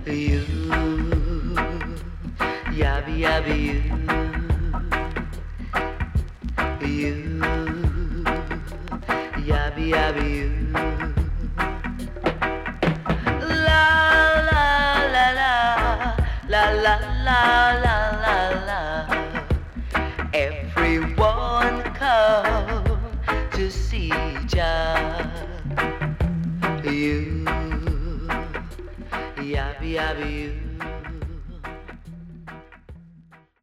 You, yabby yabby you, yabby yabby you. La la la la la la la la la la. Everyone come to see Jah. You, yabby yabby you.